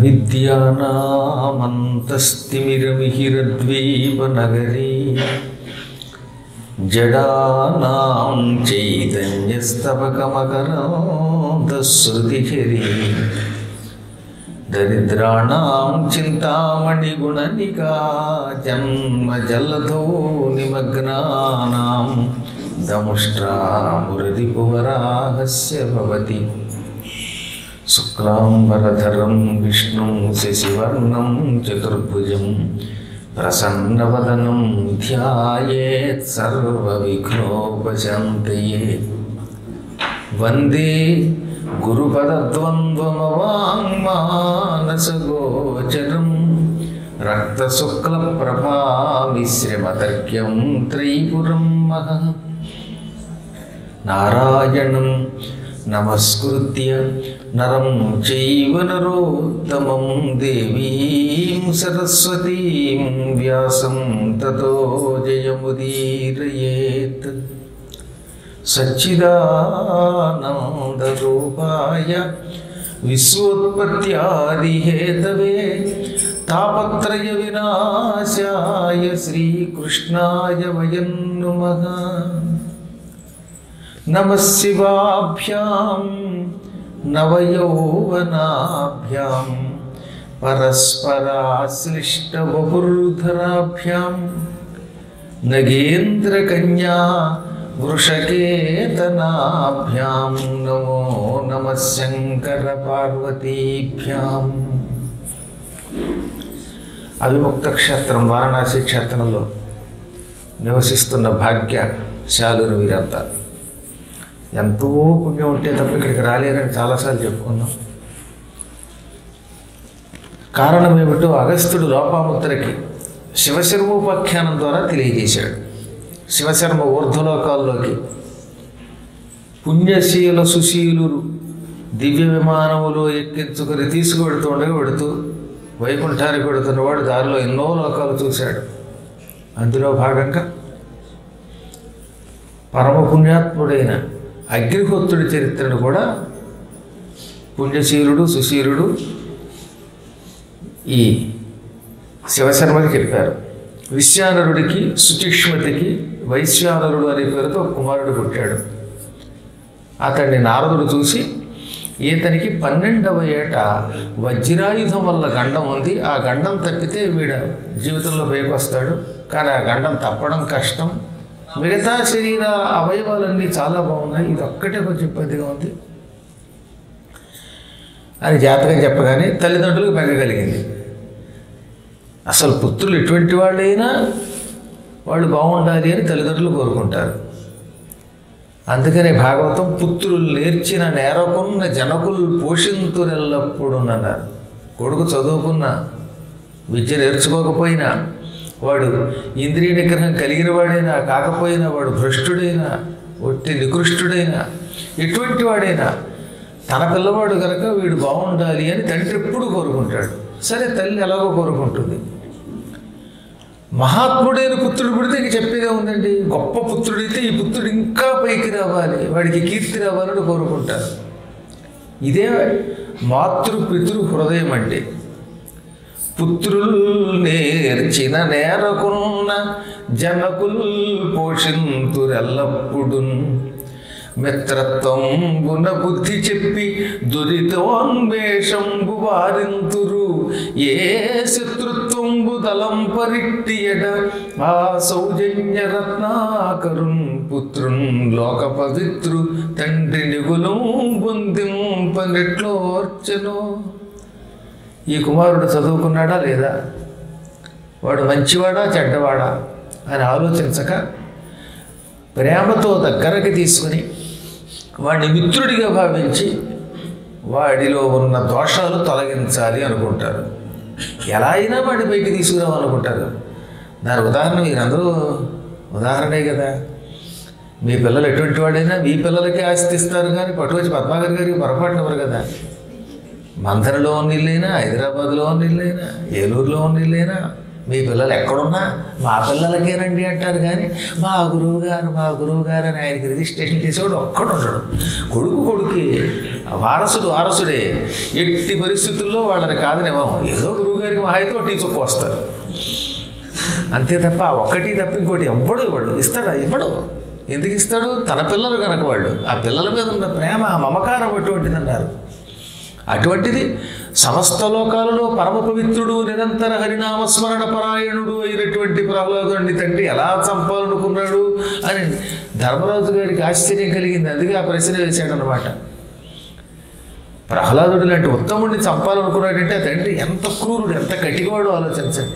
అవిద్యానామంతస్తిమిరమిహిరద్వీపనగరీ జడానాం చైతన్యస్తవకమకరాంతశ్రుతిఝరీ దరిద్రాణాం చింతామణిగుణనికా జన్మజలధో నిమగ్నానాం దంష్ట్రామురరిపువరాహస్య భవతి శుక్లాంబరధరం విష్ణుం శశివర్ణం చతుర్భుజం ప్రసన్నవదనం ధ్యాయేత్ సర్వవిఘ్నోపశాంతయే వందే గురుపదద్వంద్వమవాంగ్మానసగోచరం రక్తశుక్లప్రభామిశ్రమతర్క్యం త్రైపురం మహః నారాయణం నమస్కృత్య నరం చైవ నరోత్తమం దేవీం సరస్వతీం వ్యాసం తతో జయముదీరయేత్ సచ్చిదానందరూపాయ విశ్వోత్పత్యాదిహేతవే తాపత్రయ వినాశాయ శ్రీకృష్ణాయ వయం నమః నమః శివాభ్యాం నవయౌవనాభ్యాం పరస్పరాశ్లిష్టబహుర్ధరాభ్యాం నగేంద్రకన్యా వృషకేతనాభ్యాం నమో నమః శంకర పార్వతీభ్యాం. అవిముక్త క్షేత్రం వారణాసి క్షేత్రంలో నివసిస్తున్న భాగ్యశాలురు వీరంతా. ఎంతో పుణ్యం ఉంటే తప్ప ఇక్కడికి రాలేరని చాలాసార్లు చెప్పుకున్నాం. కారణం ఏమిటో అగస్త్యుడు లోపాముద్రకి శివశర్మోపాఖ్యానం ద్వారా తెలియజేశాడు. శివశర్మ ఊర్ధ్వలోకాల్లోకి పుణ్యశీల సుశీలురు దివ్య విమానములో ఎక్కించుకొని వెడుతూ వైకుంఠానికి వెడుతున్నవాడు దారిలో ఎన్నో లోకాలు చూశాడు. అందులో భాగంగా పరమ పుణ్యాత్ముడైన అగ్నిహోత్రుడి చరిత్రను కూడా పుణ్యశీలుడు సుశీలుడు ఈ శివశర్మకి చెప్పారు. విశ్వానరుడికి సుచిష్మతికి వైశ్వానరుడు అనే పేరుతో కుమారుడు పుట్టాడు. అతన్ని నారదుడు చూసి ఈతనికి 12వ ఏట వజ్రాయుధం వల్ల గండం ఉంది, ఆ గండం తప్పితే వీడు జీవితంలో పైకొస్తాడు, కానీ ఆ గండం తప్పడం కష్టం, మిగతా శరీర అవయవాలన్నీ చాలా బాగున్నాయి, ఇది ఒక్కటే కొంచెం ఇబ్బందిగా ఉంది అని జాతకం చెప్పగానే తల్లిదండ్రులకు బెంగగలిగింది. అసలు పుత్రులు ఎటువంటి వాళ్ళైనా వాళ్ళు బాగుండాలి అని తల్లిదండ్రులు కోరుకుంటారు. అందుకనే భాగవతం పుత్రులు నేర్చిన నేరకున్న జనకులు పోషింతురెల్లప్పుడు అన్నారు. కొడుకు చదువుకున్న విద్య నేర్చుకోకపోయినా, వాడు ఇంద్రియ నిగ్రహం కలిగిన వాడైనా కాకపోయినా, వాడు భ్రష్టుడైనా ఒట్టి నికృష్టుడైనా ఎటువంటి వాడైనా తన పిల్లవాడు కనుక వీడు బాగుండాలి అని తండ్రి ఎప్పుడు కోరుకుంటాడు. సరే, తల్లి ఎలాగో కోరుకుంటుంది. మహాత్ముడైన పుత్రుడు పుడితే ఇంక చెప్పేదే ఉందండి. గొప్ప పుత్రుడైతే ఈ పుత్రుడు ఇంకా పైకి రావాలి, వాడికి కీర్తి రావాలని కోరుకుంటారు. ఇదే మాతృపితృ హృదయం అంటే. పుత్రులు నేర్చిన నేరకున్న జనకులు పోషింతురెల్లప్పుడు మిత్రత్వంబున బుద్ధి చెప్పి దురితోన్వేషంబు వారింతురు ఏ శత్రుత్వంబు దళం పరిట్టియడ ఆ సౌజన్య రత్నాకరున్ పుత్రున్ లోక పవిత్రు తండ్రి నిగులం బొందింపనెట్లోర్చను. ఈ కుమారుడు చదువుకున్నాడా లేదా, వాడు మంచివాడా చెడ్డవాడా అని ఆలోచించక ప్రేమతో దగ్గరకి తీసుకుని వాడిని మిత్రుడిగా భావించి వాడిలో ఉన్న దోషాలు తొలగించాలి అనుకుంటారు. ఎలా అయినా వాడి పైకి తీసుకురావాలనుకుంటారు. దాని ఉదాహరణ మీరందరూ ఉదాహరణే కదా. మీ పిల్లలు ఎటువంటి వాడైనా మీ పిల్లలకి ఆస్తిస్తారు, కానీ పట్టుకొచ్చి పద్మాగర్ గారికి పొరపాటున ఎవరు కదా. మంథనలో ఉన్న ఇల్లైనా, హైదరాబాద్లో ఉన్న ఇల్లైనా, ఏలూరులో ఉన్న ఇల్లైనా మీ పిల్లలు ఎక్కడున్నా మా పిల్లలకేనండి అంటారు. కానీ మా గురువు గారు అని ఆయనకి రిజిస్ట్రేషన్ చేసేవాడు ఒక్కడు ఉండడు. కొడుకు వారసుడే. ఎట్టి పరిస్థితుల్లో వాళ్ళని కాదనివ్వము. ఏదో గురువుగారికి మహాయితో టీ చొక్కు వస్తారు అంతే తప్ప ఒక్కటి తప్ప ఇంకోటి ఇవ్వడు. ఇస్తాడా? ఇవ్వడు. ఎందుకు ఇస్తాడు? తన పిల్లలు కనుక వాళ్ళు. ఆ పిల్లల మీద ఉన్న ప్రేమ, మమకారం అటువంటిది అన్నారు. అటువంటిది సమస్త లోకాలలో పరమ పవిత్రుడు, నిరంతర హరినామస్మరణ పరాయణుడు అయినటువంటి ప్రహ్లాదుని తండ్రి ఎలా చంపాలనుకున్నాడు అని ధర్మరాజు గారికి ఆశ్చర్యం కలిగింది. అందుకే ఆ ప్రశ్న వేశాడనమాట. ప్రహ్లాదుడు లాంటి ఉత్తముడిని చంపాలనుకున్నాడంటే ఆ తండ్రి ఎంత క్రూరుడు, ఎంత కటివాడు ఆలోచించండి.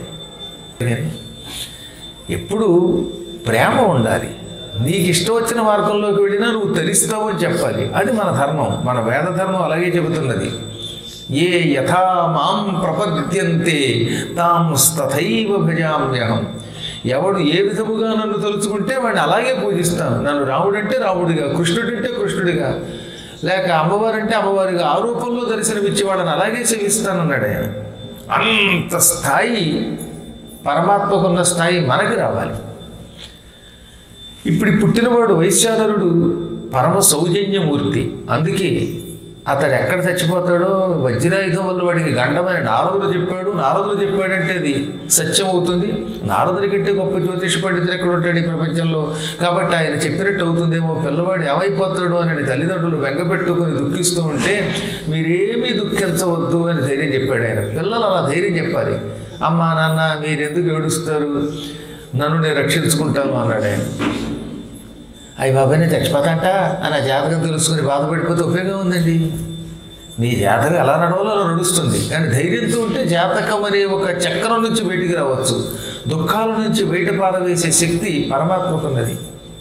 ఎప్పుడు ప్రేమ ఉండాలి. నీకు ఇష్టం వచ్చిన మార్గంలోకి వెళ్ళినా నువ్వు తరిస్తావు అని చెప్పాలి. అది మన ధర్మం, మన వేద ధర్మం అలాగే చెబుతున్నది. ఏ యథా మాం ప్రపద్యంతే తాం తథైవ భజామ్యహం. ఎవడు ఏ విధముగా నన్ను తలుచుకుంటే వాడిని అలాగే పూజిస్తాను. నన్ను రాముడంటే రాముడిగా, కృష్ణుడంటే కృష్ణుడిగా, లేక అమ్మవారంటే అమ్మవారిగా ఆ రూపంలో దర్శనమిచ్చి వాళ్ళని అలాగే సేవిస్తానన్నాడు ఆయన. అంత స్థాయి పరమాత్మకున్న స్థాయి మనకి రావాలి. ఇప్పుడు పుట్టినవాడు వైశ్యానరుడు పరమ సౌజన్యమూర్తి. అందుకే అతడు ఎక్కడ చచ్చిపోతాడో వజ్రాయుధం వల్ల వాడికి గండమని నారదుడు చెప్పాడంటే అది సత్యం అవుతుంది. నారదుడి కంటే గొప్ప జ్యోతిష పండితుడు ఎక్కడ ఉంటాడు ఈ ప్రపంచంలో? కాబట్టి ఆయన చెప్పినట్టు అవుతుందేమో. పిల్లవాడు ఏమైపోతాడు అని తల్లిదండ్రులు వెంగపెట్టుకుని దుఃఖిస్తూ ఉంటే మీరేమీ దుఃఖించవద్దు అని ధైర్యం చెప్పాడు ఆయన. పిల్లలు అలా ధైర్యం చెప్పాలి. అమ్మా నాన్న మీరెందుకు ఏడుస్తారు, నన్ను నేను రక్షించుకుంటాను అన్నాడు ఆయన. అయ్యి బాబాయ్ నేను చచ్చిపోతాంట అని ఆ జాతకం తెలుసుకుని బాధపడిపోతే ఉపయోగం ఉందండి. నీ జాతకం ఎలా నడవాలో అలా నడుస్తుంది. కానీ ధైర్యంతో ఉంటే జాతకం అనే ఒక చక్రం నుంచి బయటికి రావచ్చు. దుఃఖాల నుంచి బయట పారవేసే శక్తి పరమాత్మకున్నది.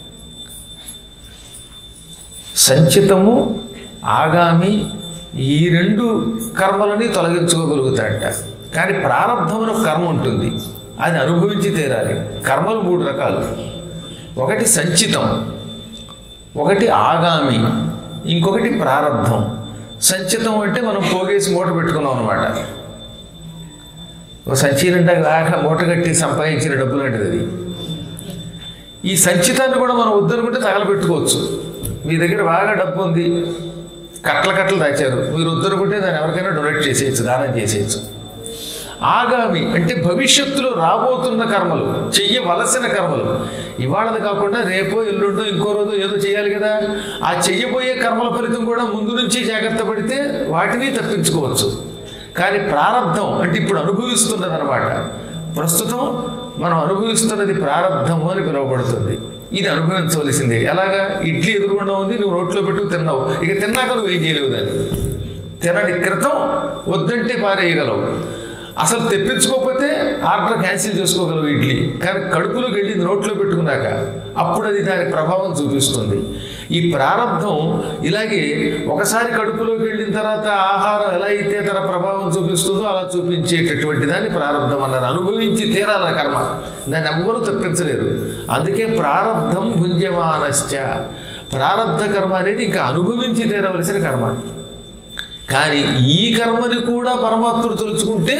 సంచితము, ఆగామి ఈ రెండు కర్మలని తొలగించుకోగలుగుతాడట. కానీ ప్రారంభమున కర్మ ఉంటుంది, అది అనుభవించి తీరాలి. కర్మలు 3 రకాలు. ఒకటి సంచితం, ఒకటి ఆగామి, ఇంకొకటి ప్రారంధం. సంచితం అంటే మనం పోగేసి మూట పెట్టుకున్నాం అనమాట. ఒక సంచి నిండా బాగా మూట కట్టి సంపాదించిన డబ్బులు లాంటిది అది. ఈ సంచితాన్ని కూడా మనం వద్దనుకుంటే తగలబెట్టుకోవచ్చు. మీ దగ్గర బాగా డబ్బు ఉంది, కట్టలు దాచారు, మీరు వద్దనుకుంటే దాన్ని ఎవరికైనా డొనేట్ చేసేయచ్చు, దానం చేసేయచ్చు. ఆగామి అంటే భవిష్యత్తులో రాబోతున్న కర్మలు, చెయ్యవలసిన కర్మలు. ఇవాళది కాకుండా రేపో ఎల్లుండో ఇంకో రోజు ఏదో చేయాలి కదా. ఆ చెయ్యబోయే కర్మల ఫలితం కూడా ముందు నుంచి జాగ్రత్త పడితే వాటిని తప్పించుకోవచ్చు. కానీ ప్రారంధం అంటే ఇప్పుడు అనుభవిస్తున్నది అనమాట. ప్రస్తుతం మనం అనుభవిస్తున్నది ప్రారంధము అని పిలువబడుతుంది. ఇది అనుభవించవలసిందే. ఎలాగా? ఇడ్లీ ఎదురుగుండా ఉంది, నువ్వు నోట్లో పెట్టు తిన్నావు. ఇక తిన్నాక నువ్వు ఏం చేయలేవు. దాన్ని తినని క్రితం వద్దంటే పారేయగలవు. అసలు తెప్పించుకోకపోతే ఆర్డర్ క్యాన్సిల్ చేసుకోగలవు ఇడ్లీ. కానీ కడుపులోకి వెళ్ళి నోట్లో పెట్టుకున్నాక అప్పుడు అది దాని ప్రభావం చూపిస్తుంది. ఈ ప్రారంధం ఇలాగే ఒకసారి కడుపులోకి వెళ్ళిన తర్వాత ఆహారం ఎలా అయితే తన ప్రభావం చూపిస్తుందో అలా చూపించేటటువంటి దాన్ని ప్రారంధం అన్నారు. అనుభవించి తీరాల కర్మ, దాన్ని ఎవ్వరూ తప్పించలేరు. అందుకే ప్రారంధం భుంజమానశ్చ. ప్రారంధ కర్మ అనేది ఇంకా అనుభవించి తీరవలసిన కర్మ. కానీ ఈ కర్మని కూడా పరమాత్ముడు తలుచుకుంటే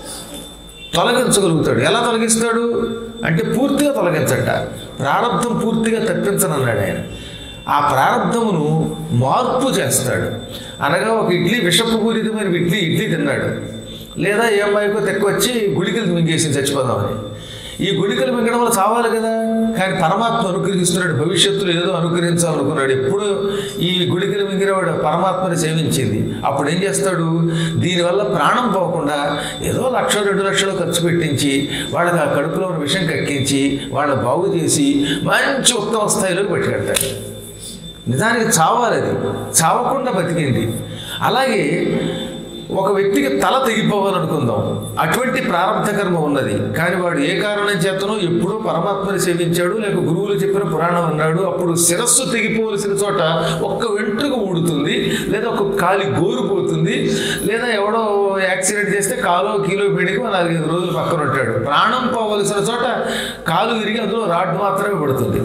తొలగించగలుగుతాడు. ఎలా తొలగిస్తాడు అంటే పూర్తిగా తొలగించట. ప్రారంధం పూర్తిగా తప్పించనన్నాడు ఆయన. ఆ ప్రారంధమును మార్పు చేస్తాడు. అనగా ఒక ఇడ్లీ విషపూరితమైన ఇడ్లీ తిన్నాడు, లేదా ఏ అమ్మాయికో తెక్కొచ్చి గుళికలు మింగేసి చచ్చిపోదామని. ఈ గుళికలు మింగడం వల్ల చావాలి కదా. కానీ పరమాత్మ అనుగ్రహిస్తున్నాడు. భవిష్యత్తులో ఏదో అనుగ్రహించాలనుకున్నాడు. ఎప్పుడు ఈ గుళికలు మింగినవాడు పరమాత్మని సేవించింది. అప్పుడు ఏం చేస్తాడు? దీనివల్ల ప్రాణం పోకుండా ఏదో 1,00,000 2,00,000 ఖర్చు పెట్టించి వాళ్ళకి ఆ కడుపులో ఉన్న విషం కక్కించి వాళ్ళని బాగు చేసి మంచి ఉత్తమ స్థాయిలోకి పెట్టుకెడతాడు. నిజానికి చావాలి, అది చావకుండా బతికింది. అలాగే ఒక వ్యక్తికి తల తెగిపోవాలనుకుందాం, అటువంటి ప్రారంభ కర్మ ఉన్నది. కానీ వాడు ఏ కారణం చేతనో ఎప్పుడో పరమాత్మని సేవించాడు, లేక గురువులు చెప్పిన పురాణం అన్నాడు. అప్పుడు శిరస్సు తెగిపోవలసిన చోట ఒక్క వెంట్రుక ఊడుతుంది, లేదా ఒక కాలి గోరుపోతుంది, లేదా ఎవడో యాక్సిడెంట్ చేస్తే కాలో కీలో పెడికి 4-5 రోజులు పక్కన ఉంటాడు. ప్రాణం పోవలసిన చోట కాలు విరిగి అందులో రాడ్ మాత్రమే పడుతుంది,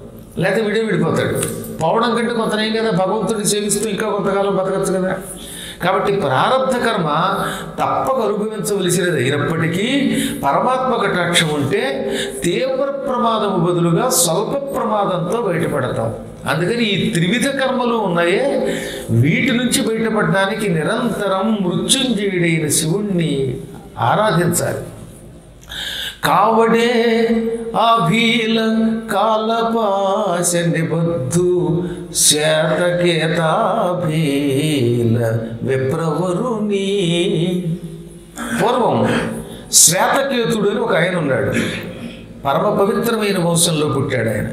లేకపోతే విడిపోతాడు. పోవడం కంటే కొంతనేం కదా, భగవంతుడిని సేవిస్తూ ఇంకా కొంతకాలం బతకచ్చు కదా. కాబట్టి ప్రారబ్ధ కర్మ తప్పక అనుభవించవలసినది అయినప్పటికీ పరమాత్మ కటాక్షం ఉంటే తీవ్ర ప్రమాదము బదులుగా స్వల్ప ప్రమాదంతో బయటపడతాం. అందుకని ఈ త్రివిధ కర్మలు ఉన్నాయే, వీటి నుంచి బయటపడడానికి నిరంతరం మృత్యుంజయుడైన శివుణ్ణి ఆరాధించాలి. కావడే అభీల కాలపాశ నిబద్ధు శాతకేతాభీల విప్రవరుని. పూర్వం శ్వేతకేతుడు అని ఒక ఆయన ఉన్నాడు. పరమ పవిత్రమైన వంశంలో పుట్టాడు ఆయన.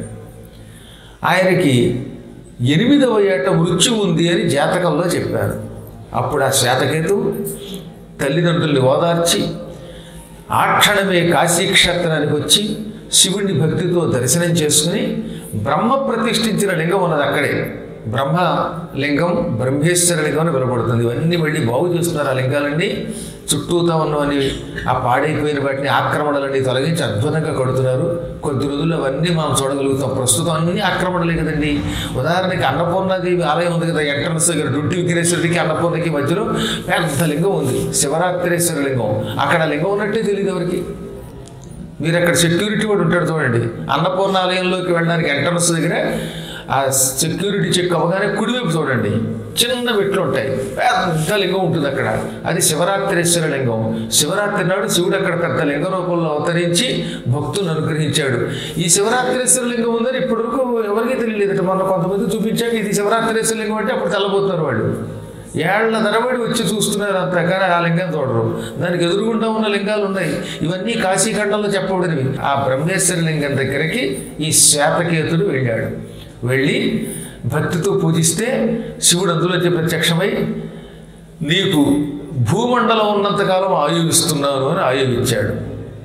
ఆయనకి 8వ ఏట మృత్యు ఉంది అని జాతకంలో చెప్పారు. అప్పుడు ఆ శ్వేతకేతు తల్లిదండ్రుల్ని ఓదార్చి ఆ క్షణమే కాశీక్షేత్రానికి వచ్చి శివుణ్ణి భక్తితో దర్శనం చేసుకుని బ్రహ్మ ప్రతిష్ఠించిన లింగం ఉన్నది అక్కడే. బ్రహ్మ లింగం, బ్రహ్మేశ్వర లింగం అని వినపడుతుంది. ఇవన్నీ మళ్ళీ బాగు చేస్తున్నారు. ఆ లింగాలన్నీ చుట్టూతా ఉన్నవని ఆ పాడైపోయిన వాటిని ఆక్రమణలన్నీ తొలగించి అద్భుతంగా కడుతున్నారు. కొద్ది రోజుల్లో అవన్నీ మనం చూడగలుగుతాం. ప్రస్తుతం అన్ని ఆక్రమణలే కదండి. ఉదాహరణకి అన్నపూర్ణాదేవి ఆలయం ఉంది కదా, ఎంట్రన్స్ దగ్గర డుంటి విఘ్నేశ్వరుడికి అన్నపూర్ణకి మధ్యలో పెద్ద లింగం ఉంది, శివరాత్రేశ్వర లింగం. అక్కడ లింగం ఉన్నట్టే తెలియదు ఎవరికి. మీరు అక్కడ సెక్యూరిటీ కూడా ఉంటాడు చూడండి. అన్నపూర్ణ ఆలయంలోకి వెళ్ళడానికి ఎంట్రన్స్ దగ్గర ఆ సెక్యూరిటీ చెక్ అవ్వగానే కుడివైపు చూడండి, చిన్న మెట్లు ఉంటాయి, పెద్ద లింగం ఉంటుంది అక్కడ. అది శివరాత్రేశ్వర లింగం. శివరాత్రి నాడు శివుడు అక్కడ పెద్ద లింగ రూపంలో అవతరించి భక్తులను అనుగ్రహించాడు. ఈ శివరాత్రేశ్వర లింగం ఉందని ఇప్పటివరకు ఎవరికీ తెలియలేదట. మొన్న కొంతమంది చూపించాక ఇది శివరాత్రేశ్వర లింగం అంటే అప్పుడు తెల్లబోతున్నారు వాళ్ళు. ఏళ్ల తరబడి వచ్చి చూస్తున్నారు అంత, కానీ ఆ లింగం చూడరు. దానికి ఎదురుగుండా ఉన్న లింగాలు ఉన్నాయి. ఇవన్నీ కాశీఖండంలో చెప్పబడినవి. ఆ బ్రహ్మేశ్వర లింగం దగ్గరికి ఈ శ్వేతకేతుడు వెళ్ళాడు. వెళ్ళి భక్తితో పూజిస్తే శివుడు అందులోంచి ప్రత్యక్షమై నీకు భూమండలం ఉన్నంతకాలం ఆయువు ఇస్తున్నాను అని ఆయువు ఇచ్చాడు.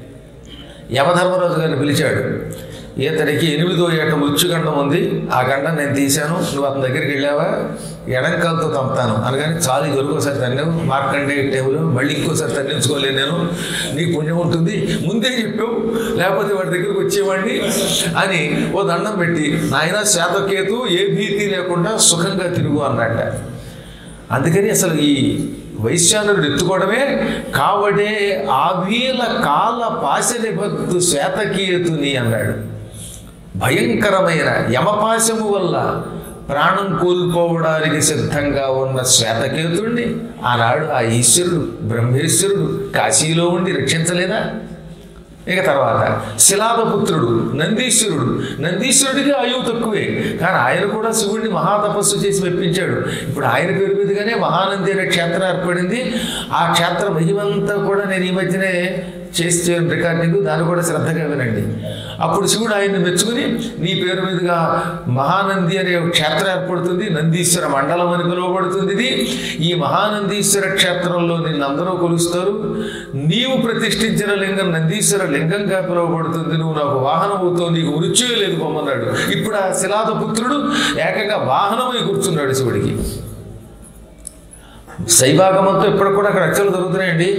యమధర్మరాజు గారిని పిలిచాడు. ఇతనికి 8వ ఏట మృత్యుగండం ఉంది, ఆ గండం నేను తీశాను, నువ్వు అతని దగ్గరికి వెళ్ళావా, ఎడంకాలతో తంతాను అనగానే చాలు దొరికోసారి తన్నావు, మార్కండేయ టేబుల్ మళ్ళీ ఇంకోసారి తన్నించుకోలేను నేను, నీకు పుణ్యం ఉంటుంది, ముందే చెప్పావు లేకపోతే వాడి దగ్గరికి వచ్చేవాడిని అని ఓ దండం పెట్టి నాయన శ్వేతకేతు ఏ భీతి లేకుండా సుఖంగా తిరుగు అన్నట్ట. అందుకని అసలు ఈ వైశ్యానుడు ఎత్తుకోవడమే కావడే ఆభీల కాల పాశనిబద్ధు శ్వేతకేతుని అన్నాడు. భయంకరమైన యమపాశము వల్ల ప్రాణం కోల్పోవడానికి సిద్ధంగా ఉన్న శ్వేతకేతుడిని ఆనాడు ఆ ఈశ్వరుడు బ్రహ్మేశ్వరుడు కాశీలో ఉండి రక్షించలేదా? ఇక తర్వాత శిలాదపుత్రుడు నందీశ్వరుడు. నందీశ్వరుడికి ఆయువు తక్కువే, కానీ ఆయన కూడా శివుడిని మహాతపస్సు చేసి మెప్పించాడు. ఇప్పుడు ఆయన పేరు మీదుగానే మహానంది అనే క్షేత్రం ఏర్పడింది. ఆ క్షేత్ర మహిమంతా కూడా నేను ఈ మధ్యనే చేస్తే రికార్డింగ్, దాన్ని కూడా శ్రద్ధగా వినండి. అప్పుడు శివుడు ఆయన్ని మెచ్చుకుని నీ పేరు మీదుగా మహానంది అనే క్షేత్రం ఏర్పడుతుంది, నందీశ్వర మండలం అని పిలువబడుతుంది. ఇది ఈ మహానందీశ్వర క్షేత్రంలో నిన్ను అందరూ కొలుస్తారు. నీవు ప్రతిష్ఠించిన లింగం నందీశ్వర లింగంగా పిలువబడుతుంది. నువ్వు నాకు వాహనం అవుతావు, నీకు మృత్యువే లేదు పొమ్మన్నాడు. ఇప్పుడు ఆ శిలాదపుత్రుడు ఏకంగా వాహనమై కూర్చున్నాడు శివుడికి. శైవాగమంతో ఇప్పటికి కూడా అక్కడ అక్షలు దొరుకుతున్నాయండి.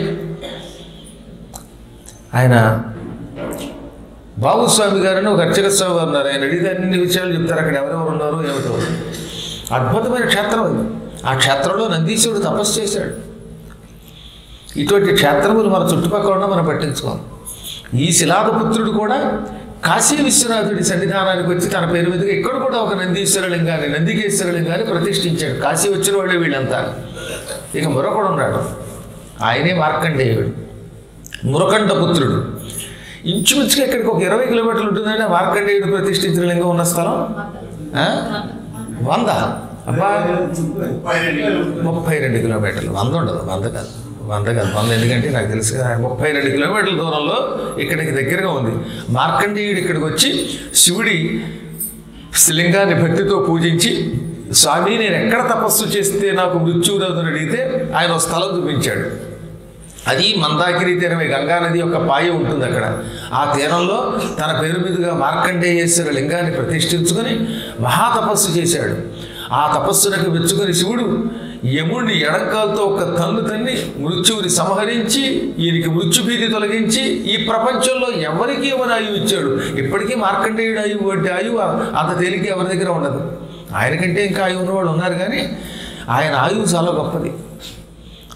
ఆయన బాబుస్వామి గారని ఒక అర్చక స్వామి గారు ఉన్నారు. ఆయన అడిగితే అన్ని విషయాలు చెప్తారు. అక్కడ ఎవరెవరు ఉన్నారో ఏమిటో. అద్భుతమైన క్షేత్రం అది. ఆ క్షేత్రంలో నందీశ్వరుడు తపస్సు చేశాడు. ఇటువంటి క్షేత్రములు మన చుట్టుపక్కల ఉన్న మనం పట్టించుకోం. ఈ శిలాదపుత్రుడు కూడా కాశీ విశ్వనాథుడి సన్నిధానానికి వచ్చి తన పేరు మీదుగా ఇక్కడ కూడా ఒక నందీశ్వర లింగాన్ని, నందికేశ్వర లింగాన్ని ప్రతిష్ఠించాడు. కాశీ వచ్చిన వాళ్ళే వీళ్ళంతా. ఇక మరొకడు ఉన్నాడు, ఆయనే మార్కండేయుడు, మురకండపుత్రుడు. ఇంచుమించుగా ఇక్కడికి ఒక 20 కిలోమీటర్లు ఉంటుందండి మార్కండేయుడు ప్రతిష్ఠించిన లింగం ఉన్న స్థలం. 100 అబ్బా 32 కిలోమీటర్లు. 100 ఉండదు, 100 కాదు 100 ఎందుకంటే నాకు తెలుసు కదా. 32 కిలోమీటర్ల దూరంలో ఇక్కడికి దగ్గరగా ఉంది. మార్కండేయుడు ఇక్కడికి వచ్చి శివుడి లింగాన్ని భక్తితో పూజించి స్వామి నేను ఎక్కడ తపస్సు చేస్తే నాకు మృత్యువు రాదని అడిగితే ఆయన ఒక స్థలం చూపించాడు. అది మందాకిరి తీరమే, గంగానది యొక్క పాయ ఉంటుంది అక్కడ. ఆ తీరంలో తన పేరు మీదుగా మార్కండేయేశ్వర లింగాన్ని ప్రతిష్ఠించుకొని మహాతపస్సు చేశాడు. ఆ తపస్సునకు మెచ్చుకొని శివుడు యముడిని ఎడంకాలతో ఒక తన్ను తన్ని మృత్యువుని సంహరించి ఈయనకి మృత్యుభీతి తొలగించి ఈ ప్రపంచంలో ఎవరికి ఎవరు ఆయువు ఇచ్చాడు. ఇప్పటికీ మార్కండేయుడు ఆయువు వంటి ఆయువు అంత తేలిక ఎవరి దగ్గర ఉండదు. ఆయనకంటే ఇంకా ఆయువు ఉన్నవాళ్ళు ఉన్నారు, కానీ ఆయన ఆయువు చాలా గొప్పది.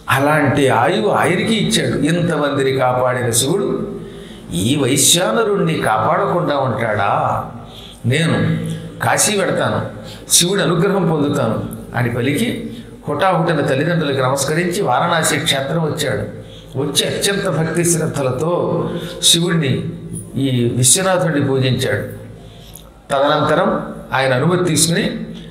అలాంటి ఆయువు ఆయనకి ఇచ్చాడు. ఇంతమందిని కాపాడిన శివుడు ఈ వైశ్యానరుణ్ణి కాపాడకుండా ఉంటాడా? నేను కాశీ పెడతాను, శివుడి అనుగ్రహం పొందుతాను అని పలికి హుటాహుటిన తల్లిదండ్రులకు నమస్కరించి వారణాసి క్షేత్రం వచ్చాడు. వచ్చి అత్యంత భక్తి శ్రద్ధలతో శివుడిని ఈ విశ్వనాథుడిని పూజించాడు. తదనంతరం ఆయన అనుమతి తీసుకుని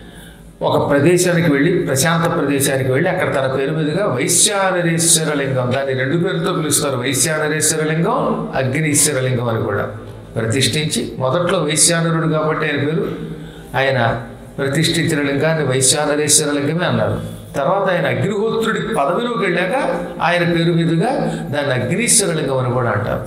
ఒక ప్రదేశానికి వెళ్ళి, ప్రశాంత ప్రదేశానికి వెళ్ళి అక్కడ తన పేరు మీదుగా వైశ్యానరేశ్వర లింగం, దాన్ని రెండు పేరుతో పిలుస్తారు, వైశ్యానరేశ్వర లింగం, అగ్నీశ్వర లింగం అని కూడా ప్రతిష్ఠించి, మొదట్లో వైశ్యానరుడు కాబట్టి ఆయన పేరు, ఆయన ప్రతిష్ఠించిన లింగాన్ని వైశ్యానరేశ్వర లింగమే అన్నారు. తర్వాత ఆయన అగ్నిహోత్రుడి పదవిలోకి వెళ్ళాక ఆయన పేరు మీదుగా దాన్ని అగ్నీశ్వర లింగం అని కూడా అంటారు.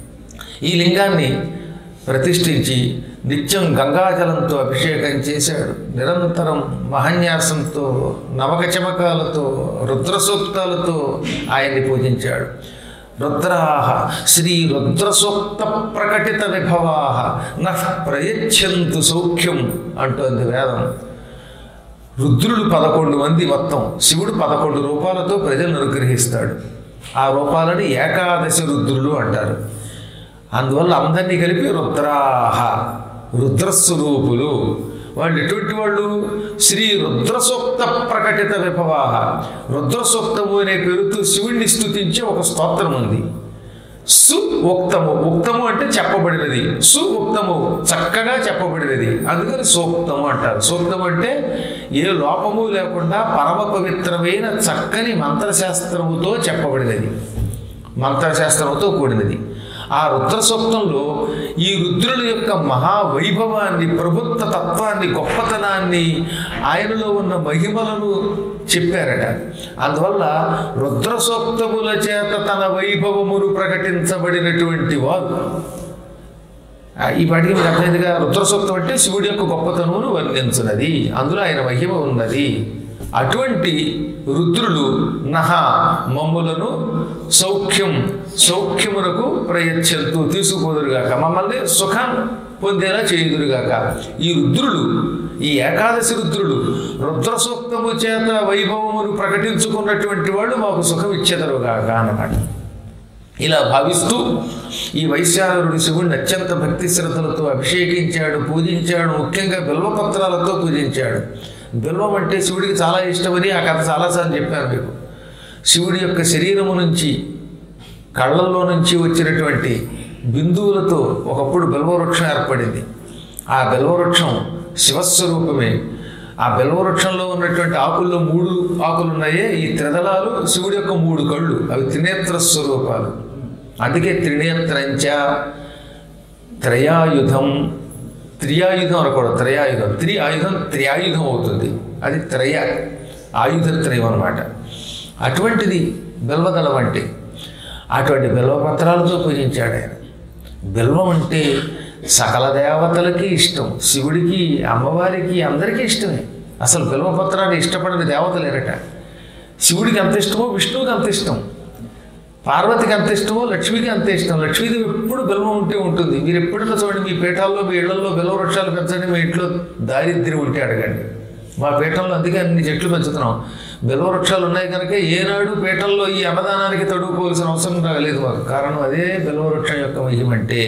ఈ లింగాన్ని ప్రతిష్ఠించి నిత్యం గంగాజలంతో అభిషేకం చేశాడు. నిరంతరం మహన్యాసంతో, నవక చమకాలతో, రుద్రసూక్తాలతో ఆయన్ని పూజించాడు. రుద్రాహ శ్రీ రుద్రసూక్త ప్రకటిత విభవాహ నః ప్రయచ్ఛంతు సౌఖ్యం అంటోంది వేదం. రుద్రులు 11 మంది, మొత్తం శివుడు 11 రూపాలతో ప్రజలను అనుగ్రహిస్తాడు. ఆ రూపాలని ఏకాదశి రుద్రులు అంటారు. అందువల్ల అందరినీ కలిపి రుద్రాహ, రుద్రస్వరూపులు. వాళ్ళు ఎటువంటి వాళ్ళు? శ్రీ రుద్రసూక్త ప్రకటిత విభవాహ, రుద్రసూక్తము అనే పేరుతో శివుణ్ణి స్తుతించే ఒక స్తోత్రం ఉంది. సు ఉక్తము, ఉక్తము అంటే చెప్పబడినది, సు ఉక్తము చక్కగా చెప్పబడినది, అందుకని సూక్తము అంటారు. సూక్తము అంటే ఏ లోపము లేకుండా పరమ పవిత్రమైన చక్కని మంత్రశాస్త్రముతో చెప్పబడినది, మంత్రశాస్త్రముతో కూడినది. ఆ రుద్ర సూక్తంలో ఈ రుద్రుల యొక్క మహావైభవాన్ని, ప్రభుత్వ తత్వాన్ని, గొప్పతనాన్ని, ఆయనలో ఉన్న మహిమలను చెప్పారట. అందువల్ల రుద్ర సూక్తముల చేత తన వైభవమును ప్రకటించబడినటువంటి వారు. ఈ పాటికి మీకు అర్థమైందిగా, రుద్ర సూక్తం అంటే శివుడి యొక్క గొప్పతనమును వర్ణించున్నది, అందులో ఆయన మహిమ ఉన్నది. అటువంటి రుద్రులు నహ మమ్ములను సౌఖ్యమునకు ప్రయత్నంతో తీసుకుపోదురుగాక, మమ్మల్ని సుఖం పొందేలా చేయుదురుగాక. ఈ రుద్రులు, ఈ ఏకాదశి రుద్రులు రుద్ర సూక్తము చేత వైభవమును ప్రకటించుకున్నటువంటి వాళ్ళు మాకు సుఖం ఇచ్చేదరుగాక అన్నమాట. ఇలా భావిస్తూ ఈ వైశ్యానరుడు శివుడిని అత్యంత భక్తి శ్రద్ధలతో అభిషేకించాడు, పూజించాడు. ముఖ్యంగా బిల్వపత్రాలతో పూజించాడు. బిల్వం అంటే శివుడికి చాలా ఇష్టమని ఆ కథ చాలాసార్లు చెప్పాను మీకు. శివుడి యొక్క శరీరము నుంచి, కళ్ళల్లో నుంచి వచ్చినటువంటి బిందువులతో ఒకప్పుడు బిల్వవృక్షం ఏర్పడింది. ఆ బిల్వవృక్షం శివస్వరూపమే. ఆ బిల్వవృక్షంలో ఉన్నటువంటి ఆకుల్లో 3 ఆకులు ఉన్నాయే, ఈ త్రిదళాలు శివుడి యొక్క 3 కళ్ళు, అవి త్రినేత్ర స్వరూపాలు. అందుకే త్రినేత్రంచ త్రయాయుధం, త్రియాయుధం అనకూడదు, త్రయాయుధం, త్రియాయుధం అవుతుంది. అది ఆయుధత్రయం అన్నమాట. అటువంటిది బిల్వదళం అంటే. అటువంటి బిల్వపత్రాలతో పూజించాడు ఆయన. బిల్వం అంటే సకల దేవతలకి ఇష్టం, శివుడికి, అమ్మవారికి, అందరికీ ఇష్టమే. అసలు బిల్వపత్రాన్ని ఇష్టపడని దేవతలేరట. శివుడికి అంత ఇష్టమో విష్ణువుకి అంత ఇష్టం, పార్వతికి అంత ఇష్టమో లక్ష్మికి అంత ఇష్టం. లక్ష్మీదేవి ఎప్పుడు బిల్వం ఉంటే ఉంటుంది. మీరు ఎప్పుడైనా చూడండి, మీ పీఠాల్లో, మీ ఇళ్లలో బిల్వ వృక్షాలు పెంచండి. మీ ఇంట్లో దారిద్ర్యం ఉంటే అడగండి. మా పీఠంలో అందుకే అన్ని చెట్లు పెంచుతున్నాం. బిల్వ వృక్షాలు ఉన్నాయి కనుక ఏనాడు పీఠంలో ఈ అన్నదానానికి తడుపుకోవాల్సిన అవసరం రాలేదు మాకు. కారణం అదే బిల్వ వృక్షం యొక్క మహిమంటే.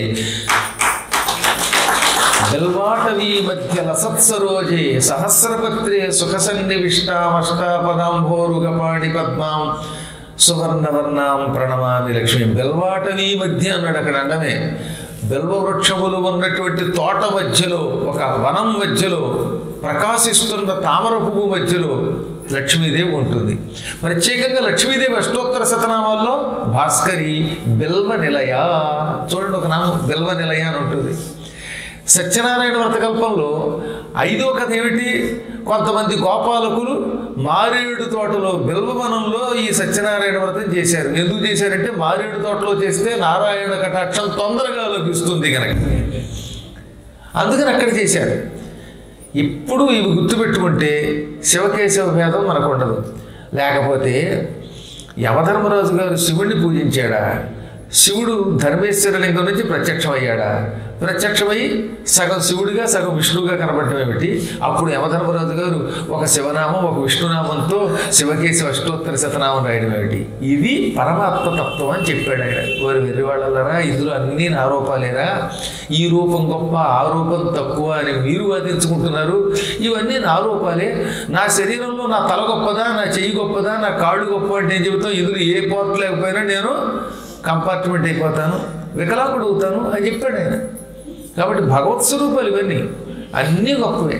బిల్వాటవీ మధ్య లసత్సరోజే సహస్రపత్రే సుఖ సన్నివిష్టామష్టాపదాంభోరుగపాణి పద్మాం సువర్ణవర్ణాం ప్రణమామి లక్ష్మి. బిల్వాటవీ మధ్య అన్నాడు. అక్కడ అండమే బిల్వవృక్షములు ఉన్నటువంటి తోట మధ్యలో, ఒక వనం మధ్యలో, ప్రకాశిస్తున్న తామర పువ్వు మధ్యలో లక్ష్మీదేవి ఉంటుంది. ప్రత్యేకంగా లక్ష్మీదేవి అష్టోత్తర శతనామాల్లో భాస్కరి బిల్వ నిలయ, చూడండి ఒక నామం బిల్వ నిలయ అని ఉంటుంది. సత్యనారాయణ వ్రతకల్పంలో 5వ కథ ఏమిటి? కొంతమంది గోపాలకులు మారేడు తోటలో, బిల్వవనంలో ఈ సత్యనారాయణ వ్రతం చేశారు. ఎందుకు చేశారంటే మారేడు తోటలో చేస్తే నారాయణ కటాక్షం తొందరగా లభిస్తుంది కనుక, అందుకని అక్కడ చేశారు. ఇప్పుడు ఇవి గుర్తుపెట్టుకుంటే శివకేశవ భేదం మనకు ఉండదు. లేకపోతే యమధర్మరాజు గారు శివుణ్ణి పూజించాడా? శివుడు ధర్మేశ్వర లింగం నుంచి ప్రత్యక్షమయ్యాడా? ప్రత్యక్షమై సగం శివుడిగా సగం విష్ణువుగా కనబడటం ఏమిటి? అప్పుడు యమధర్మరాజు గారు ఒక శివనామం ఒక విష్ణునామంతో శివకేశవ అష్టోత్తర శతనామం రాయడం ఏమిటి? ఇది పరమాత్మ తత్వం అని చెప్పాడు ఆయన. వారు వెర్రి వాళ్ళరా, ఇందులో అన్నీ నా రూపాలేరా, ఈ రూపం గొప్ప ఆ రూపం తక్కువ అని మీరు వాదించుకుంటున్నారు. ఇవన్నీ నా రూపాలే. నా శరీరంలో నా తల గొప్పదా, నా చెయ్యి గొప్పదా, నా కాళ్ళు గొప్ప అంటే ఏం చెబుతాం? ఇందులో ఏ పోర్ట్ లేకపోయినా నేను కంపార్ట్మెంట్ అయిపోతాను, వికలాంగుడు అవుతాను అని చెప్పాడు ఆయన. కాబట్టి భగవత్ స్వరూపాలు ఇవన్నీ అన్నీ గొప్పవే.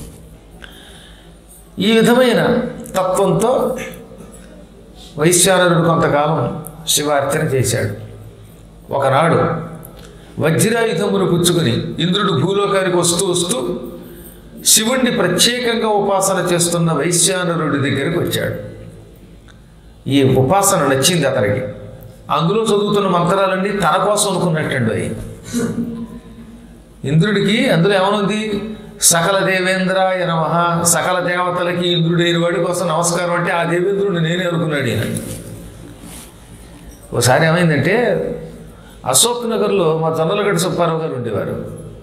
ఈ విధమైన తత్వంతో వైశ్వానరుడు కొంతకాలం శివార్చన చేశాడు. ఒకనాడు వజ్రాయుధమును పుచ్చుకుని ఇంద్రుడు భూలోకానికి వస్తూ వస్తూ శివుణ్ణి ప్రత్యేకంగా ఉపాసన చేస్తున్న వైశ్వానరుడి దగ్గరికి వచ్చాడు. ఈ ఉపాసన నచ్చింది అతనికి. అందులో చదువుతున్న మంత్రాలన్నీ తన కోసం అనుకున్నట్టండి అవి. ఇంద్రుడికి అందులో ఏమనుంది? సకల దేవేంద్రాయ నమః, సకల దేవతలకి ఇంద్రుడైన వాడి కోసం నమస్కారం అంటే ఆ దేవేంద్రుడిని నేనే అనుకున్నాడు ఈయన. ఒకసారి ఏమైందంటే అశోక్ నగర్లో మా జొన్నలగడ్డ సుబ్బారావు గారు ఉండేవారు.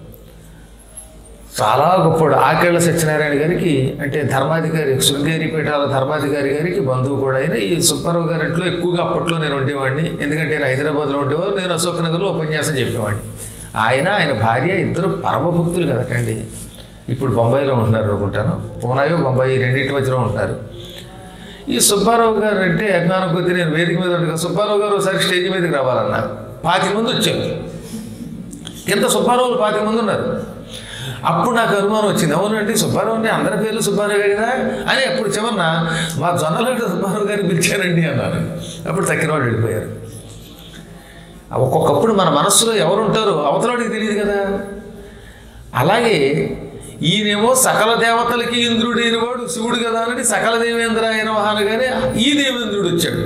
చాలా గొప్పవాడు. ఆకేళ్ల సత్యనారాయణ గారికి అంటే ధర్మాధికారి, శృంగేరి పీఠాల ధర్మాధికారి గారికి బంధువు కూడా అయినా ఈ సుబ్బారావు గారి ఇంట్లో ఎక్కువగా అప్పట్లో నేను ఉండేవాడిని. ఎందుకంటే ఆయన హైదరాబాద్లో ఉండేవారు, నేను అశోక్ నగర్లో ఉపన్యాసం చెప్పేవాడిని. ఆయన భార్య ఇద్దరు పరమభక్తులు కదటండి. ఇప్పుడు బొంబాయిలో ఉంటున్నారు అనుకుంటాను, పూనాయో బొంబాయి రెండింటి మధ్యలో ఉంటారు. ఈ సుబ్బారావు గారు అంటే అజ్ఞానం కొద్దీ నేను వేదిక మీద ఉండగా సుబ్బారావు గారు ఒకసారి స్టేజ్ మీదకి రావాలన్నా 20 మంది వచ్చారు. కింద సుబ్బారావులు 20 మంది ఉన్నారు. అప్పుడు నాకు అనుమానం వచ్చింది, అవునండి సుబ్బారావు అంటే అందరి పేర్లు సుబ్బారావు కదా అని. అప్పుడు చివరిన మా జొన్నలగడ్డ సుబ్బారావు గారిని పిలిచారండి అన్నారు. అప్పుడు తక్కిన వాళ్ళు వెళ్ళిపోయారు. ఒక్కొక్కప్పుడు మన మనస్సులో ఎవరుంటారో అవతలడికి తెలియదు కదా. అలాగే ఈయనేమో సకల దేవతలకి ఇంద్రుడైన వాడు శివుడు కదా అని సకల దేవేంద్రాయ నమః అనగానే ఈ దేవేంద్రుడు వచ్చాడు.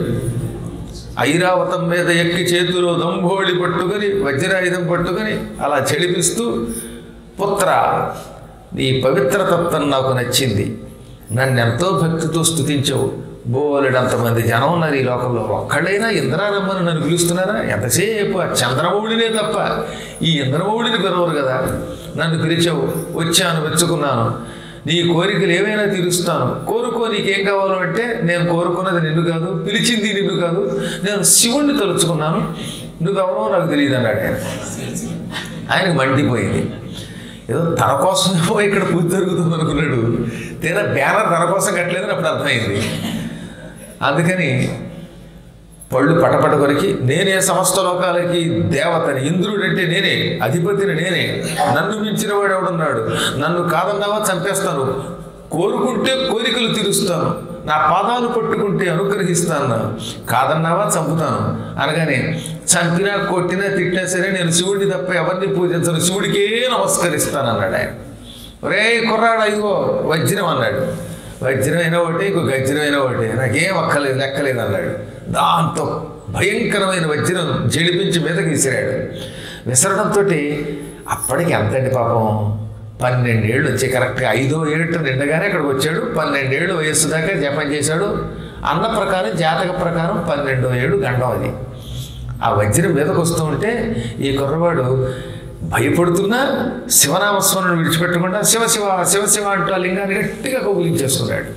ఐరావతం మీద ఎక్కి చేతిలో దంభోళి పట్టుకొని వజ్రాయుధం పట్టుకొని అలా చెడిపిస్తూ, పుత్ర నీ పవిత్రతత్వం నాకు నచ్చింది, నన్ను ఎంతో భక్తితో స్తుతించవు. బోలెడంతమంది జనం ఉన్నారు ఈ లోకంలో, ఒక్కళ్ళైనా ఇంద్రారమ్మని నన్ను పిలుస్తున్నారా? ఎంతసేపు ఆ చంద్రమౌళినే తప్ప ఈ ఇంద్రమౌళిని పిలవరు కదా. నన్ను పిలిచావు, వచ్చాను, మెచ్చుకున్నాను. నీ కోరికలు ఏవైనా తీరుస్తాను, కోరుకో, నీకేం కావాలో అంటే. నేను కోరుకున్నది నిన్ను కాదు, పిలిచింది నిన్ను కాదు, నేను శివుణ్ణి తలుచుకున్నాను, నువ్వెవరో నాకు తెలియదు అన్నాడు ఆయన. ఆయనకు మండిపోయింది. ఏదో తన కోసమేమో ఇక్కడ పూజ జరుగుతుంది అనుకున్నాడు. తీరా బ్యానర్ తన కోసం కట్టలేదని అప్పుడు అర్థమైంది. అందుకని పళ్ళు పటపట కొరికి, నేనే సమస్త లోకాలకి దేవతని, ఇంద్రుడంటే నేనే, అధిపతిని నేనే, నన్ను మించిన వాడు ఎవడున్నాడు, నన్ను కాదన్నావా చంపేస్తాను, కోరుకుంటే కోరికలు తీరుస్తాను, నా పాదాలు పట్టుకుంటే అనుగ్రహిస్తాను, కాదన్నావా చంపుతాను అనగానే చంపినా కొట్టినా తిట్టినా సరే నేను శివుడిని తప్ప ఎవరిని పూజించను, శివుడికే నమస్కరిస్తాను అన్నాడు ఆయన. ఒరే కుర్రాడు, ఇదిగో వజ్రం అన్నాడు. వజ్రమైనా ఒకటి, ఇంకో గజ్రమైనా ఒకటి, నాకేం అక్కలేదు లెక్కలేదు అన్నాడు. దాంతో భయంకరమైన వజ్రం జడిపించి మీదకి విసిరాడు. విసరడంతో అప్పటికి ఎంతండి పాపం, 12 ఏళ్ళు వచ్చి కరెక్ట్గా 5వ ఏడు నిండగానే అక్కడికి వచ్చాడు. 12 ఏళ్ళు వయస్సు దాకా జపం చేశాడు. అన్న ప్రకారం జాతక ప్రకారం 12వ ఏడు గండం అది. ఆ వజ్రం మీదకు వస్తూ ఉంటే ఈ కుర్రవాడు భయపడుతున్నా శివనామస్మరణను విడిచిపెట్టకుండా శివ శివ శివ శివ అంటూ ఆ లింగాన్ని గట్టిగా కౌగిలించేసుకున్నాడు.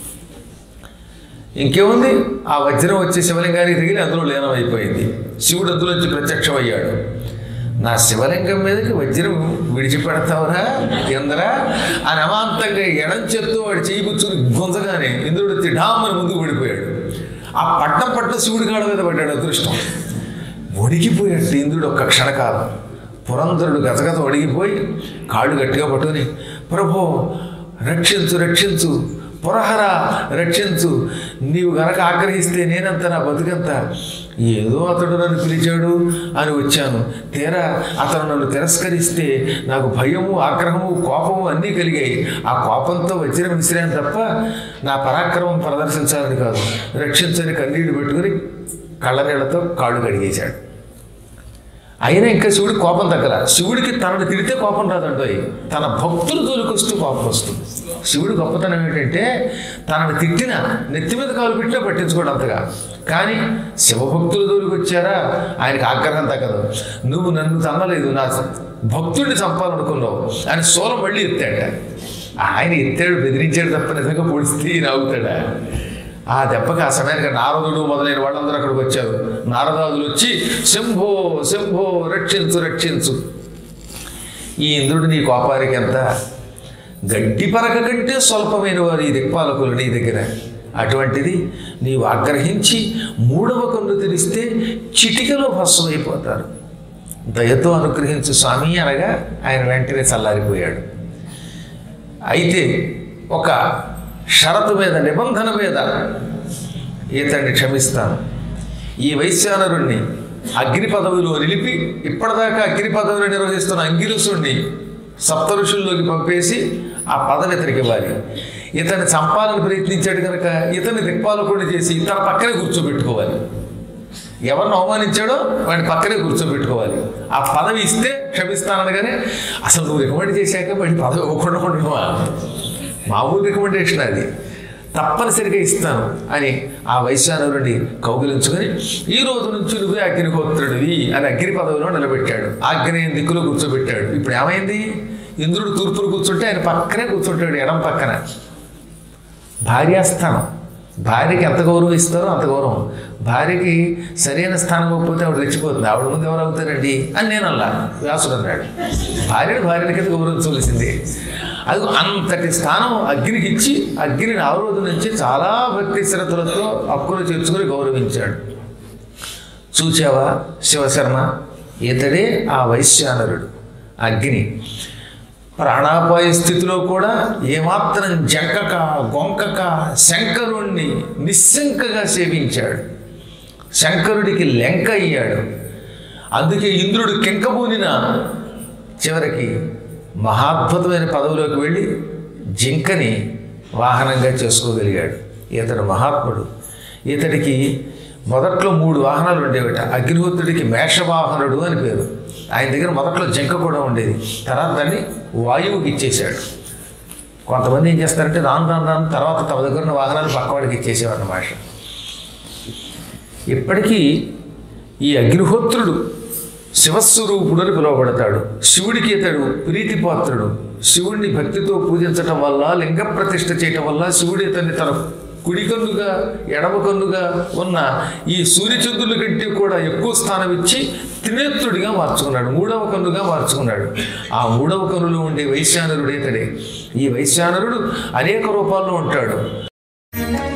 ఇంకేముంది, ఆ వజ్రం వచ్చి శివలింగానికి తిరిగి అందులో లీనమైపోయింది. శివుడు అందులోంచి ప్రత్యక్షమయ్యాడు. నా శివలింగం మీదకి వజ్రం విడిచిపెడతావురా ఇంద్రా అని అమాంతంగా ఎడం చేత్తో వాడు చేయి కూర్చుని గుంజగానే ఇంద్రుడు తిడామని ముందుకు పడిపోయాడు. ఆ పట్టం శివుడి కాడ మీద పడ్డాడు. అదృష్టం ఒడిగిపోయాడు ఇంద్రుడు ఒక్క క్షణకాలం. పురంధరుడు గజగజ ఒడిగిపోయి కాళ్ళు గట్టిగా పట్టుకుని, ప్రభో రక్షించు రక్షించు, పురహర రక్షించు, నీవు గనక ఆగ్రహిస్తే నేనంత, నా బతుకంత, ఏదో అతడు నన్ను పిలిచాడు అని వచ్చాను, తీరా అతను నన్ను తిరస్కరిస్తే నాకు భయము ఆగ్రహము కోపము అన్నీ కలిగాయి. ఆ కోపంతో వజ్రం విసిరాను తప్ప నా పరాక్రమం ప్రదర్శించాలని కాదు, రక్షించని కన్నీళ్లు పెట్టుకుని కళ్ళనీళ్లతో కాళ్ళు కడిగేశాడు. అయినా ఇంకా శివుడికి కోపం తగ్గల. శివుడికి తనను తిడితే కోపం రాదంటోయ్, తన భక్తులు తోలికొస్తూ కోపం వస్తుంది. శివుడి గొప్పతనం ఏంటంటే తనను తిట్టినా నెత్తి మీద కాలు పెట్టినా పట్టించుకోవడం అంతగా. కానీ శివభక్తులు తోలికొచ్చారా ఆయనకి ఆగ్రహం తగ్గదు. నువ్వు నన్ను తన్నలేదు, నా భక్తుడిని చంపాలనుకున్నావు అని సోలం మళ్ళీ ఎత్తాడ. ఆయన ఎత్తాడు, బెదిరించాడు తప్ప నిజంగా పొడిస్తే రావుతాడా? ఆ దెబ్బకి ఆ సమయానికి నారదుడు మొదలైన వాళ్ళందరూ అక్కడికి వచ్చారు. నారదాదులు వచ్చి శంభో శంభో రక్షించు రక్షించు. ఈ ఇంద్రుడు నీ కోపానికి ఎంత, గడ్డి పరక కంటే స్వల్పమైన వారు ఈ దిక్పాలకులు నీ దగ్గర. అటువంటిది నీవు ఆగ్రహించి మూడవ కన్ను తెరిస్తే చిటికలో భస్మైపోతారు. దయతో అనుగ్రహించు స్వామి అనగా ఆయన వెంటనే చల్లారిపోయాడు. అయితే ఒక షరతు మీద, నిబంధన మీద ఇతన్ని క్షమిస్తాను. ఈ వైశ్యానరుణ్ణి అగ్ని పదవిలో నిలిపి ఇప్పటిదాకా అగ్ని పదవిని నిర్వహిస్తున్న అంగిరసుణ్ణి సప్త ఋషుల్లోకి పంపేసి ఆ పదవి ఇతనికి ఇవ్వాలి. ఇతన్ని చంపాలని ప్రయత్నించాడు కనుక ఇతన్ని దిక్పాలకుడిని చేసి తన పక్కనే కూర్చోబెట్టుకోవాలి. ఎవరిని అవమానించాడో వాడిని పక్కనే కూర్చోబెట్టుకోవాలి. ఆ పదవి ఇస్తే క్షమిస్తానగానే అసలు నువ్వు రికమెండ్ చేశాక వాడి పదవి ఇవ్వకుండా ఉండవా? మామూలు రికమెండేషన్ అది, తప్పనిసరిగా ఇస్తాను అని ఆ వైశ్యానరుడిని కౌగిలించుకొని ఈ రోజు నుంచి నువ్వే అగ్నిహోత్రుడివి అని అగ్ని పదవిలో నిలబెట్టాడు. ఆగ్నేయ దిక్కులో కూర్చోబెట్టాడు. ఇప్పుడు ఏమైంది? ఇంద్రుడు తూర్పును కూర్చుంటే ఆయన పక్కనే కూర్చుంటాడు, ఎడం పక్కన. భార్యాస్థానం, భార్యకి ఎంత గౌరవం ఇస్తారో అంత గౌరవం. భార్యకి సరైన స్థానం ఇవ్వకపోతే ఆవిడ రెచ్చిపోతుంది. ఆవిడ ముందు ఎవరు అవుతారండి అని నేను అలా వ్యాసుడు అన్నాడు. భార్యని కింద గౌరవించవలసిందే. అది అంతటి స్థానం అగ్నికి ఇచ్చి అగ్నిని ఆ రోజు నుంచి చాలా భక్తి శ్రద్ధలతో హక్కులు చేర్చుకొని గౌరవించాడు. చూచావా శివశర్మ, ఇతడే ఆ వైశ్యానరుడు అగ్ని. ప్రాణాపాయ స్థితిలో కూడా ఏమాత్రం జంకక గొంకక శంకరుణ్ణి నిశ్శంకగా సేవించాడు. శంకరుడికి లెంక అయ్యాడు. అందుకే ఇంద్రుడు కెంకబూనిన చివరికి మహాద్భుతమైన పదవిలోకి వెళ్ళి జింకని వాహనంగా చేసుకోగలిగాడు. ఇతడు మహాత్ముడు. ఇతడికి మొదట్లో 3 వాహనాలు ఉండేవిట. అగ్నిహోత్రుడికి మేషవాహనుడు అని పేరు. ఆయన దగ్గర మొదట్లో జింక కూడా ఉండేది. తర్వాత దాన్ని వాయువుకి ఇచ్చేశాడు. కొంతమంది ఏం చేస్తారంటే రాను తర్వాత తమ దగ్గర ఉన్న వాహనాలు పక్కవాడికి ఇచ్చేసేవాడు అన్నమాట. ఇప్పటికీ ఈ అగ్నిహోత్రుడు శివస్వరూపుడు అని పిలువబడతాడు. శివుడికి ఇతడు ప్రీతిపాత్రుడు. శివుడిని భక్తితో పూజించటం వల్ల, లింగ ప్రతిష్ఠ చేయటం వల్ల శివుడు ఇతన్ని తన కుడి కన్నుగా ఎడమ కన్నుగా ఉన్న ఈ సూర్యచంద్రుల కంటే కూడా ఎక్కువ స్థానం ఇచ్చి త్రినేత్రుడిగా మార్చుకున్నాడు, 3వ కన్నుగా మార్చుకున్నాడు. ఆ 3వ కన్నులో ఉండే వైశ్యానరుడు ఇతడే. ఈ వైశ్యానరుడు అనేక రూపాల్లో ఉంటాడు.